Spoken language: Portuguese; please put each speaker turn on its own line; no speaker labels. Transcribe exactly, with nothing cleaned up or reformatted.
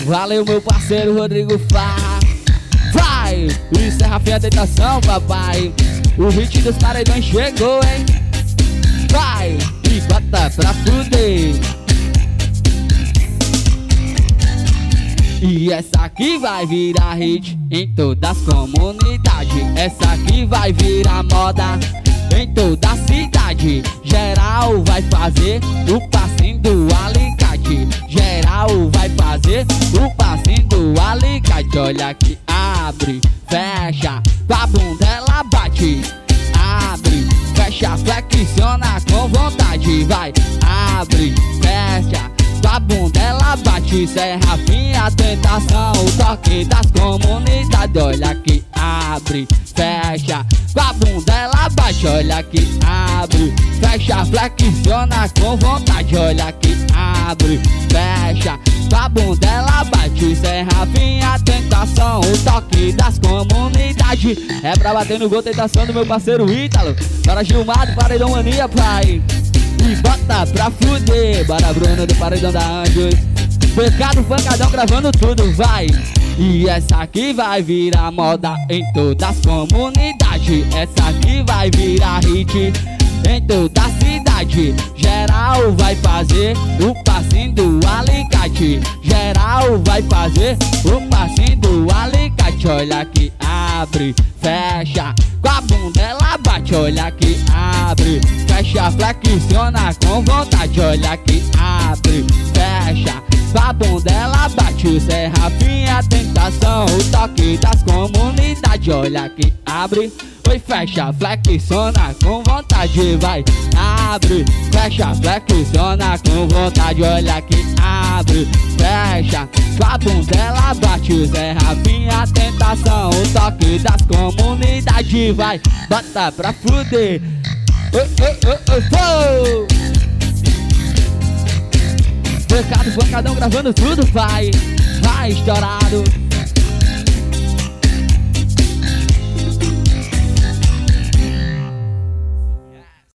Valeu, meu parceiro Rodrigo Farra. Vai! Isso é Rafinha Tentação, papai. O hit dos paredões chegou, hein? Vai! E bota pra fuder. E essa aqui vai virar hit em todas as comunidades. Essa aqui vai virar moda em toda a cidade. Geral vai fazer o passinho do alicate. Geral vai fazer o passinho do alicate. Olha que abre, fecha, com a bunda ela bate. Abre, fecha, flexiona com vontade. Vai, abre, fecha, com a bunda ela bate. Isso é Rafinha Tentação, o toque das comunidades. Olha que abre, fecha, com a bunda ela bate. Olha que abre, fecha, flexiona com vontade. Olha que abre, fecha, com a bunda ela bate. Isso é Rafinha Tentação, o toque das comunidades. É pra bater no gol, tentação do meu parceiro Ítalo. Bora Gilmar do Paredão Mania, pai. E bota pra fuder. Bora Bruno do Paredão da Anjos. Pecado Pancadão gravando tudo, vai. E essa aqui vai virar moda em todas as comunidades. Essa aqui vai virar hit em toda a cidade. Geral vai fazer o passinho do alicate. Geral vai fazer o passinho do alicate. Olha que abre, fecha, com a bunda ela bate. Olha que abre, fecha, flexiona com vontade. Olha que abre, fecha, com a bunda ela bate. Isso é Rafinha Tentação, o toque das comunidades. Olha que abre, oi, fecha, flexiona com vontade. Vai, abre, fecha, flexiona com vontade. Olha que abre, fecha, com a bunda ela bate. Isso é Rafinha Tentação, o toque das comunidades. Vai, bota pra fuder. Oh, oh, oh, oh, oh. Pecado Pancadão gravando tudo, vai. Vai estourado.